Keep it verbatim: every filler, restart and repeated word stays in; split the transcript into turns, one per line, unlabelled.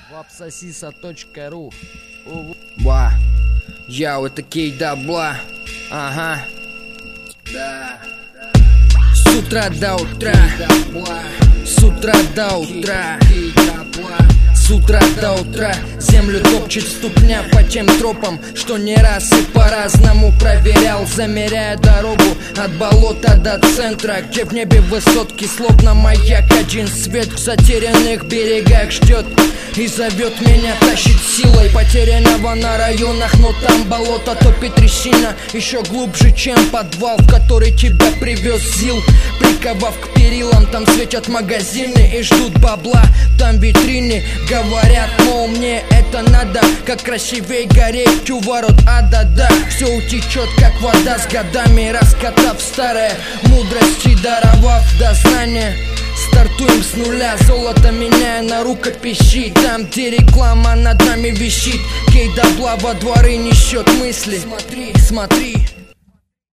вапсосиса точка ру.
Ба, яу, это Кейдабла. Ага. Да. С утра до утра. С утра до утра. С утра до утра землю топчет ступня по тем тропам, что не раз и по-разному проверял, замеряя дорогу от болота до центра, где в небе высотки, словно маяк, один свет в затерянных берегах ждет и зовет меня, тащит силой потерянного на районах, но там болото топит трясина еще глубже, чем подвал, в который тебя привез ЗИЛ, приковав к перилам. Там светят магазины и ждут бабла, там витрины говорят, мол, мне это надо, как красивей гореть у ворот ада, да. Все утечет, как вода с годами, раскатав старое, мудрости даровав до знания. Стартуем с нуля, золото меняя на рукописи, там, где реклама над нами висит. Кейдабла во дворы несет мысли. Смотри, смотри.